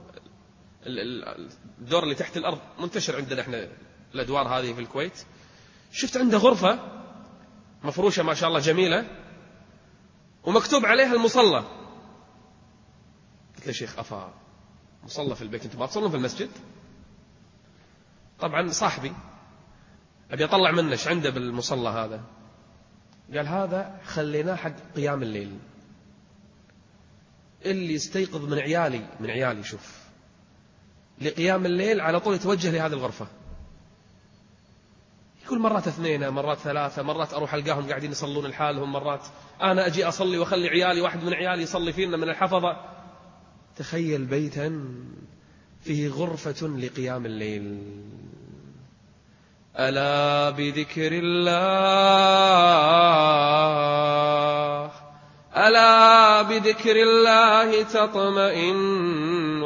C: الدور اللي تحت الأرض منتشر عندنا احنا الأدوار هذه في الكويت، شفت عنده غرفة مفروشة ما شاء الله جميلة ومكتوب عليها المصلى. قلت له شيخ أفا مصلى في البيت، أنتم ما تصلون في المسجد؟ طبعا صاحبي أبي أطلع منه ايش عنده بالمصلى هذا. قال هذا خليناه حق قيام الليل، اللي يستيقظ من عيالي من عيالي شوف لقيام الليل على طول يتوجه لهذه الغرفة. يقول مرات اثنين مرات ثلاثة، مرات أروح ألقاهم قاعدين يصلون لحالهم، مرات أنا أجي أصلي وأخلي عيالي واحد من عيالي يصلي فينا من الحفظة. تخيل بيتا فيه غرفة لقيام الليل. ألا بذكر الله ألا بذكر الله تطمئن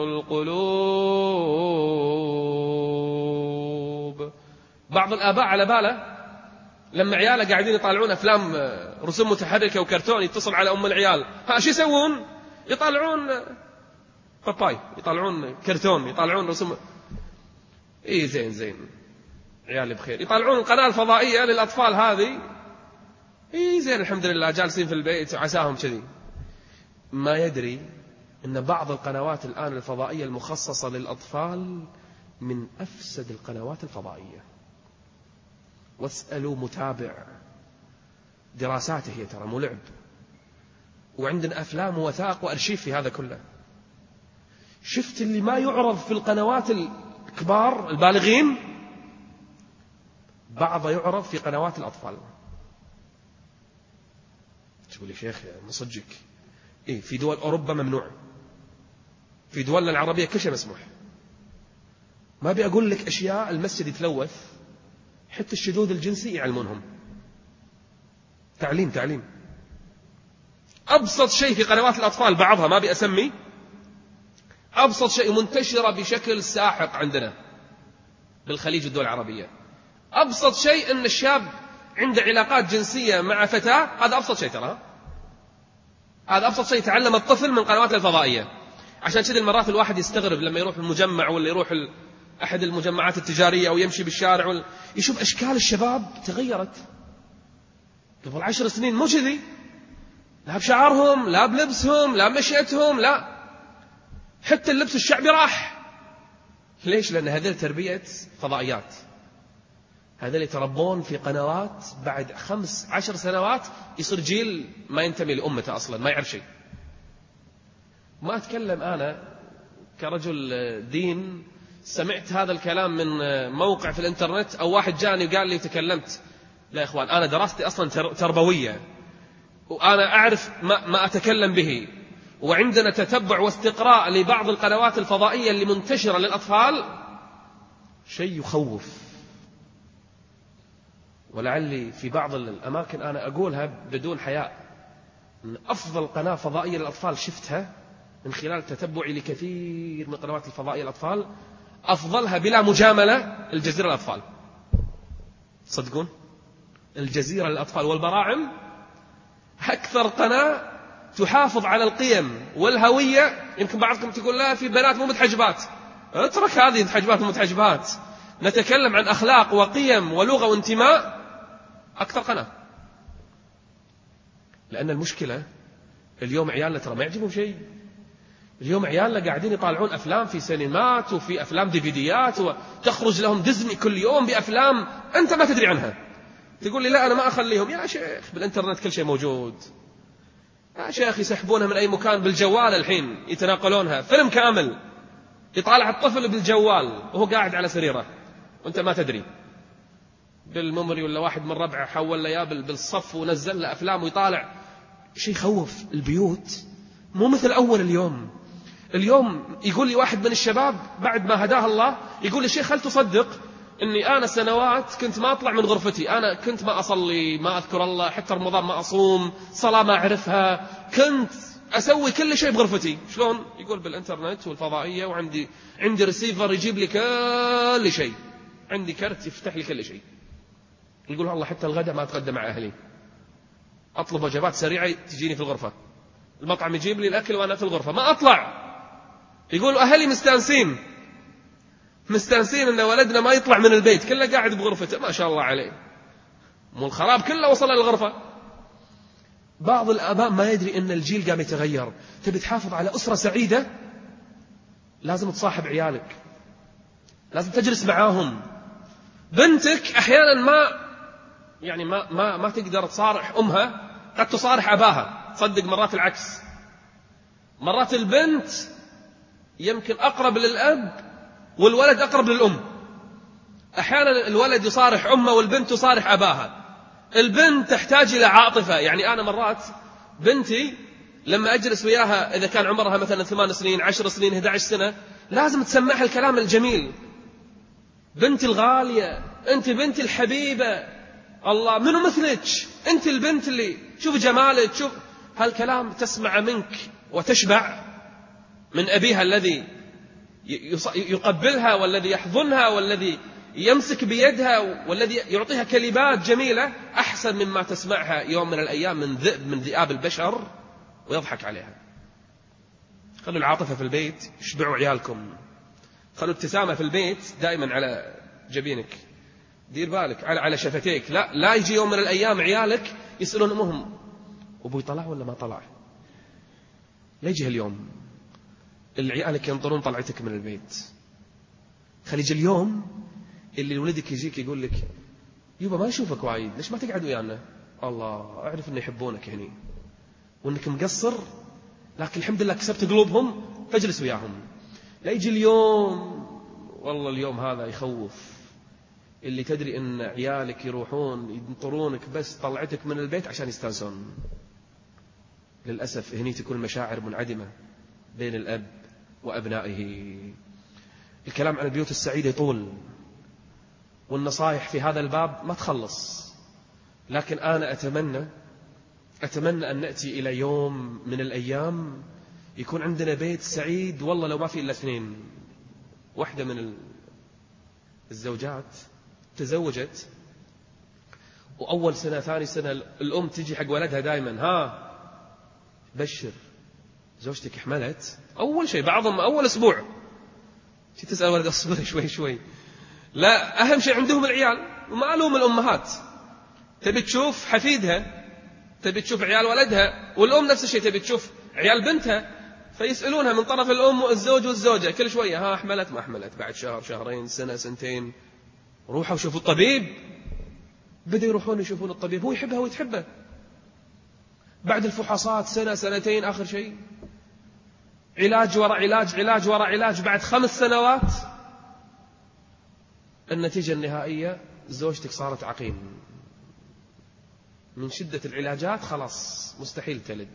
C: القلوب. بعض الآباء على باله لما عياله قاعدين يطالعون أفلام رسوم متحركة وكرتون يتصل على أم العيال، ها شو يسوون؟ يطالعون باباي، يطالعون كرتون، يطالعون رسوم. إيه زين زين عيالي بخير. يطالعون القناة الفضائية للأطفال هذه، إيه زين الحمد لله جالسين في البيت وعساهم كذي. ما يدري أن بعض القنوات الآن الفضائية المخصصة للأطفال من أفسد القنوات الفضائية. واسألوا متابع دراساته هي ترى مو لعب، وعندنا أفلام ووثائق وأرشيف في هذا كله. شفت اللي ما يعرض في القنوات الكبار البالغين بعض يعرض في قنوات الأطفال. تقول لي شيخ مصدقك إيه؟ في دول أوروبا ممنوع، في دولنا العربية كل شيء مسموح. ما أبي أقول لك أشياء المسجد يتلوث، حتى الشذوذ الجنسي يعلمونهم. تعليم تعليم أبسط شيء في قنوات الأطفال بعضها ما أبي أسمي، أبسط شيء منتشرة بشكل ساحق عندنا بالخليج والدول العربية. أبسط شيء أن الشاب عنده علاقات جنسية مع فتاة، هذا أبسط شيء ترى، هذا أبسط شيء تعلم الطفل من قنوات الفضائية. عشان كذا المرات الواحد يستغرب لما يروح المجمع ولا يروح أحد المجمعات التجارية أو يمشي بالشارع يشوف أشكال الشباب تغيرت. قبل عشر سنين مو كذي، لا بشعرهم لا بلبسهم لا بمشيتهم، لا حتى اللبس الشعبي راح. ليش؟ لأن هذه تربية فضائيات، هذا اللي يتربون في قنوات بعد خمس عشر سنوات يصير جيل ما ينتمي لأمته أصلا، ما يعرف شيء. ما أتكلم أنا كرجل دين سمعت هذا الكلام من موقع في الإنترنت أو واحد جاني وقال لي وتكلمت. لا يا إخوان، أنا دراستي أصلا تربوية وأنا أعرف ما, ما أتكلم به، وعندنا تتبع واستقراء لبعض القنوات الفضائية اللي منتشرة للأطفال شيء يخوف. ولعلي في بعض الأماكن أنا أقولها بدون حياء، من أفضل قناة فضائية للأطفال شفتها من خلال تتبعي لكثير من قنوات الفضائية للأطفال، أفضلها بلا مجاملة الجزيرة للأطفال. صدقون الجزيرة للأطفال والبراعم أكثر قناة تحافظ على القيم والهوية. يمكن بعضكم تقول لا في بنات مو متحجبات، اترك هذه المتحجبات ومتحجبات، نتكلم عن أخلاق وقيم ولغة وانتماء. أكثر قناة، لأن المشكلة اليوم عيالنا ترى ما يعجبهم شيء. اليوم عيالنا قاعدين يطالعون أفلام في سينمات وفي أفلام ديفيديات، وتخرج لهم ديزني كل يوم بأفلام أنت ما تدري عنها. تقول لي لا أنا ما أخليهم. يا شيخ بالإنترنت كل شيء موجود. يا شيخ يسحبونها من أي مكان بالجوال، الحين يتناقلونها فيلم كامل، يطالع الطفل بالجوال وهو قاعد على سريره وأنت ما تدري. بالممري ولا واحد من ربعه حول له بالصف ونزل له أفلام ويطالع. شيء يخوف. البيوت مو مثل أول. اليوم اليوم يقول لي واحد من الشباب بعد ما هداه الله، يقول لي شيخ هل تصدق أني أنا سنوات كنت ما أطلع من غرفتي، أنا كنت ما أصلي ما أذكر الله، حتى رمضان ما أصوم، صلاة ما أعرفها، كنت أسوي كل شيء بغرفتي. شلون؟ يقول بالإنترنت والفضائية، وعندي عندي ريسيفر يجيب لي كل شيء، عندي كرت يفتح لي كل شيء. يقول والله حتى الغداء ما أتغدى مع أهلي، أطلب وجبات سريعة تجيني في الغرفة. المطعم يجيب لي الأكل وأنا في الغرفة ما أطلع. يقولوا أهلي مستانسين مستانسين أن ولدنا ما يطلع من البيت، كله قاعد بغرفته ما شاء الله عليه، مو الخراب كله وصل للغرفة. بعض الآباء ما يدري أن الجيل قام يتغير. تبي تحافظ على أسرة سعيدة لازم تصاحب عيالك، لازم تجلس معاهم. بنتك أحيانا ما يعني ما ما ما تقدر تصارح أمها، قد تصارح أباها. تصدق مرات العكس، مرات البنت يمكن أقرب للأب والولد أقرب للأم. أحيانا الولد يصارح أمه والبنت تصارح أباها. البنت تحتاج إلى عاطفة. يعني أنا مرات بنتي لما أجلس وياها إذا كان عمرها مثلا ثمان سنين عشر سنين إحدى عشرة سنة لازم تسمعها الكلام الجميل. بنتي الغالية، أنت بنتي الحبيبة، الله منو مثلك، أنت البنت اللي شوف جمالك، شوف هالكلام تسمع منك وتشبع من أبيها الذي يقبلها والذي يحضنها والذي يمسك بيدها والذي يعطيها كلمات جميلة، أحسن مما تسمعها يوم من الأيام من ذئب من ذئاب البشر ويضحك عليها. خلوا العاطفة في البيت، اشبعوا عيالكم. خلوا ابتسامة في البيت دائما على جبينك، دير بالك على على شفتيك. لا لا يجي يوم من الأيام عيالك يسألون أمهم أبوي طلع ولا ما طلع. لا يجي اليوم العيالك ينطرون طلعتك من البيت. خلي يجي اليوم اللي ولدك يجيك يقول لك يوبا ما يشوفك وايد، ليش ما تقعد ويانا؟ الله أعرف إن يحبونك هني وإنك مقصر، لكن الحمد لله كسبت قلوبهم فاجلس وياهم. لا يجي اليوم والله اليوم هذا يخوف، اللي تدري إن عيالك يروحون ينطرونك بس طلعتك من البيت عشان يستانسون. للأسف هني تكون المشاعر منعدمة بين الأب وأبنائه. الكلام عن البيوت السعيدة يطول والنصائح في هذا الباب ما تخلص، لكن أنا أتمنى أتمنى أن نأتي إلى يوم من الأيام يكون عندنا بيت سعيد. والله لو ما في إلا اثنين، واحدة من الزوجات تزوجت وأول سنة ثاني سنة الأم تجي حق ولدها دائما ها بشر زوجتك حملت. أول شيء بعضهم أول أسبوع شي تسأل ولد أصبر شوي شوي. لا أهم شيء عندهم العيال، وما ألوم الأمهات. تبي تشوف حفيدها، تبي تشوف عيال ولدها، والأم نفس الشيء تبي تشوف عيال بنتها، فيسألونها من طرف الأم والزوج والزوجة كل شوية ها حملت ما حملت، بعد شهر شهرين سنة سنتين روحوا شوفوا الطبيب. بدأوا يروحون يشوفون الطبيب، هو يحبها ويتحبه. بعد الفحوصات سنة سنتين آخر شيء علاج وراء علاج علاج وراء علاج. بعد خمس سنوات النتيجة النهائية زوجتك صارت عقيم من شدة العلاجات، خلاص مستحيل تلد.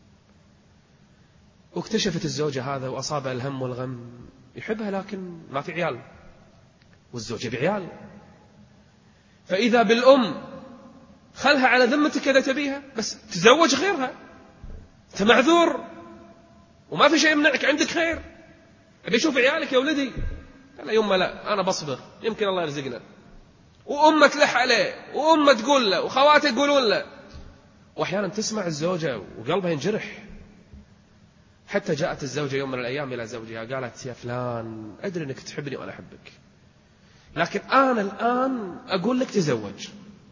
C: واكتشفت الزوجة هذا وأصابها الهم والغم، يحبها لكن ما في عيال، والزوجة بعيال. فإذا بالأم خلها على ذمتك إذا تبيها، بس تزوج غيرها، أنت معذور وما في شيء يمنعك، عندك خير. أبي أشوف عيالك يا ولدي. لا يوم لا أنا بصبر يمكن الله يرزقنا. وأمة تلح عليه وأمة تقول له وخواته يقولون له، وأحيانا تسمع الزوجة وقلبها ينجرح. حتى جاءت الزوجة يوم من الأيام إلى زوجها قالت يا فلان أدري أنك تحبني وأنا أحبك، لكن أنا الآن أقول لك تزوج.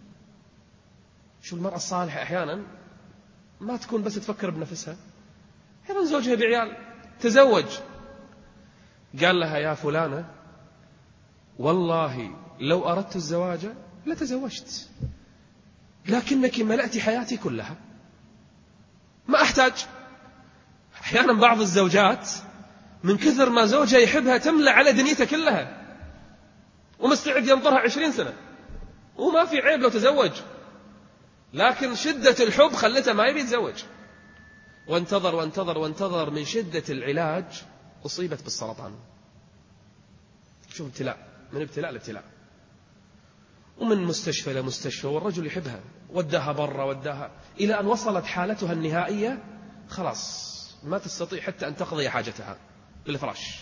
C: شو المرأة الصالحة أحيانا ما تكون بس تفكر بنفسها، أيضا زوجها بعيال، تزوج. قال لها يا فلانة والله لو أردت الزواج لتزوجت، لكنك ملأت حياتي كلها ما أحتاج. أحيانا بعض الزوجات من كثر ما زوجها يحبها تملأ على دنيتها كلها ومستعد ينظرها عشرين سنة، وما في عيب لو تزوج، لكن شدة الحب خلته ما يبي يتزوج. وانتظر وانتظر وانتظر من شدة العلاج أصيبت بالسرطان. شوف ابتلاء من ابتلاء لابتلاء، ومن مستشفى لمستشفى، والرجل يحبها وداها برا وداها، إلى أن وصلت حالتها النهائية خلاص ما تستطيع حتى أن تقضي حاجتها بالفراش.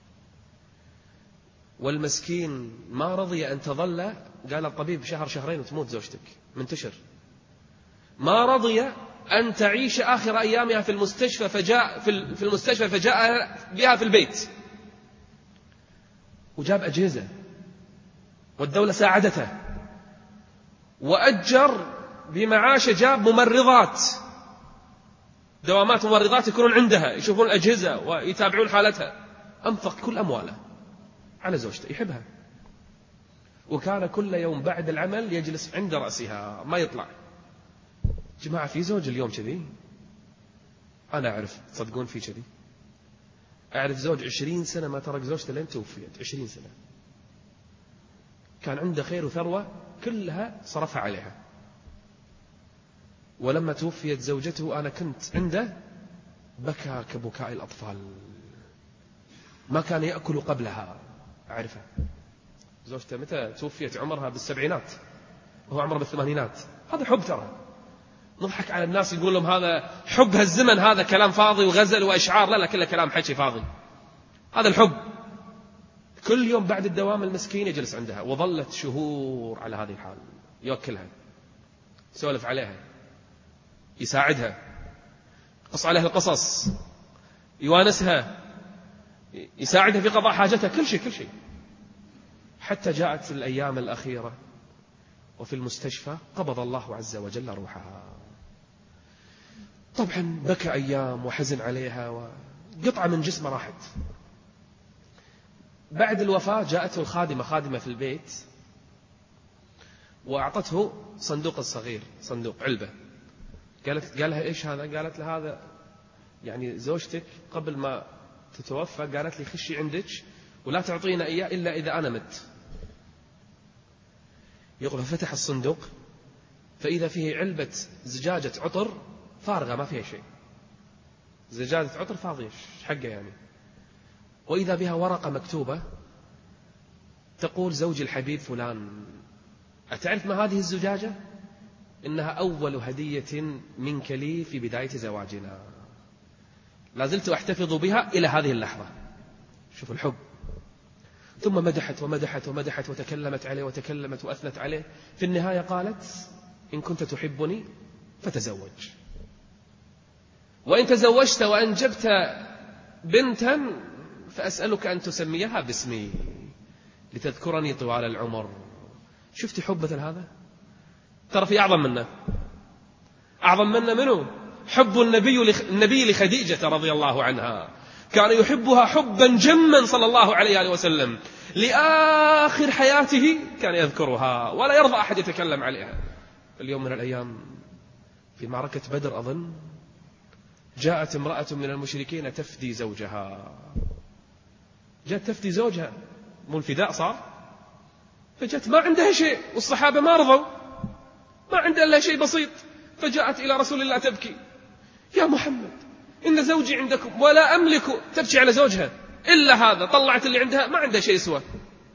C: والمسكين ما رضي أن تظل، قال الطبيب شهر شهرين وتموت زوجتك، منتشر. ما رضي أن تعيش آخر أيامها في المستشفى فجاء في المستشفى فجاء بها في البيت، وجاب أجهزة والدولة ساعدته، وأجر بمعاشه، جاب ممرضات، دوامات ممرضات يكونون عندها يشوفون الأجهزة ويتابعون حالتها. أنفق كل أمواله على زوجته يحبها، وكان كل يوم بعد العمل يجلس عند رأسها ما يطلع. جماعة في زوج اليوم كذي؟ أنا أعرف، تصدقون في كذي؟ أعرف زوج عشرين سنة ما ترك زوجته لين توفيت، عشرين سنة كان عنده خير وثروة كلها صرفها عليها، ولما توفيت زوجته أنا كنت عنده بكى كبكاء الأطفال، ما كان يأكل قبلها. أعرفها، زوجته متى توفيت؟ عمرها بالسبعينات وهو عمره بالثمانينات. هذا حب ترى. نضحك على الناس يقول لهم هذا حب هالزمن، هذا كلام فاضي وغزل وأشعار. لا لا، كله كلام حكي فاضي. هذا الحب. كل يوم بعد الدوام المسكين يجلس عندها، وظلت شهور على هذه الحال، يوكلها، يسولف عليها، يساعدها، يقص عليها القصص، يوانسها، يساعدها في قضاء حاجتها، كل شيء كل شيء. حتى جاءت الأيام الأخيرة وفي المستشفى قبض الله عز وجل روحها. طبعا بكى أيام وحزن عليها، وقطعة من جسمه راحت. بعد الوفاة جاءته الخادمة، خادمة في البيت، وأعطته صندوق الصغير، صندوق علبة. قالت قالها إيش هذا؟ قالت له هذا يعني زوجتك قبل ما تتوفى قالت لي خشي عندك ولا تعطينا إياه إلا إذا أنا مت. يقول ففتح الصندوق فإذا فيه علبة زجاجة عطر فارغة ما فيها شيء، زجاجة عطر فاضية حقه يعني، وإذا بها ورقة مكتوبة تقول زوجي الحبيب فلان، أتعرف ما هذه الزجاجة؟ إنها أول هدية منك لي في بداية زواجنا، لازلت أحتفظ بها إلى هذه اللحظة. شوفوا الحب. ثم مدحت ومدحت ومدحت وتكلمت عليه وتكلمت وأثنت عليه. في النهاية قالت إن كنت تحبني فتزوج، وإن تزوجت وأنجبت بنتا فأسألك أن تسميها باسمي لتذكرني طوال العمر. شفت حب مثل هذا؟ ترى في أعظم منه، أعظم منه منه حب النبي النبي لخديجة رضي الله عنها. كان يحبها حبا جما صلى الله عليه وسلم، لآخر حياته كان يذكرها ولا يرضى أحد يتكلم عليها. اليوم من الأيام في معركة بدر أظن جاءت امرأة من المشركين تفدي زوجها، جاءت تفدي زوجها، مو الفداء صار، فجاءت ما عندها شيء والصحابة ما رضوا، ما عندها إلا شيء بسيط، فجاءت إلى رسول الله تبكي يا محمد إن زوجي عندكم ولا أملك، تبكي على زوجها إلا هذا، طلعت اللي عندها ما عندها شيء سوى.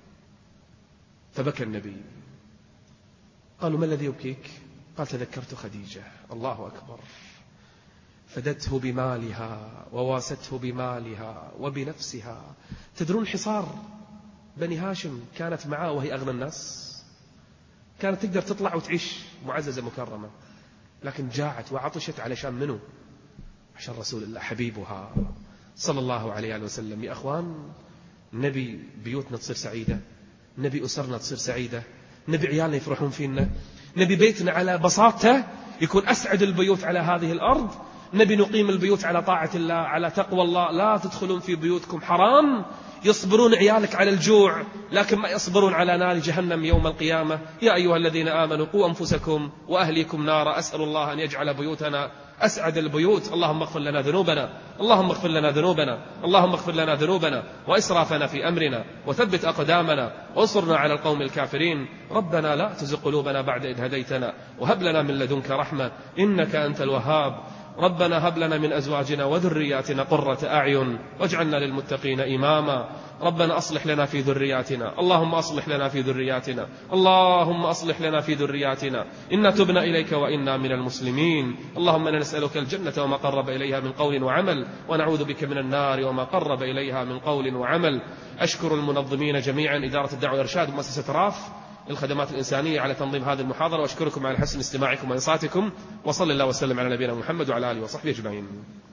C: فبكى النبي. قالوا ما الذي يبكيك؟ قال تذكرت خديجة. الله أكبر. فدته بمالها وواسته بمالها وبنفسها. تدرون حصار بني هاشم كانت معاه وهي أغنى الناس، كانت تقدر تطلع وتعيش معززة مكرمة، لكن جاعت وعطشت علشان منه؟ عشان رسول الله حبيبها صلى الله عليه وسلم. يا أخوان، نبي بيوتنا تصير سعيدة، نبي أسرنا تصير سعيدة، نبي عيالنا يفرحون فينا، نبي بيتنا على بساطته يكون أسعد البيوت على هذه الأرض، نبي نقيم البيوت على طاعة الله على تقوى الله. لا تدخلون في بيوتكم حرام، يصبرون عيالك على الجوع لكن ما يصبرون على نار جهنم يوم القيامة. يا أيها الذين آمنوا قوا أنفسكم وأهليكم نارا. أسأل الله أن يجعل بيوتنا أسعد البيوت. اللهم اغفر لنا ذنوبنا، اللهم اغفر لنا ذنوبنا، اللهم اغفر لنا ذنوبنا وإسرافنا في أمرنا، وثبت أقدامنا وانصرنا على القوم الكافرين. ربنا لا تزغ قلوبنا بعد إذ هديتنا وهب لنا من لدنك رحمة إنك أنت الوهاب. ربنا هب لنا من أزواجنا وذرياتنا قرة أعين واجعلنا للمتقين إماما. ربنا أصلح لنا في ذرياتنا، اللهم أصلح لنا في ذرياتنا، اللهم أصلح لنا في ذرياتنا، إنا تبنا إليك وإنا من المسلمين. اللهم إنا نسألك الجنة وما قرب إليها من قول وعمل، ونعوذ بك من النار وما قرب إليها من قول وعمل. أشكر المنظمين جميعا، إدارة الدعوة والإرشاد ومؤسسة راف، للخدمات الإنسانية على تنظيم هذه المحاضرة، وأشكركم على حسن استماعكم وإنصاتكم، وصلى الله وسلم على نبينا محمد وعلى آله وصحبه أجمعين.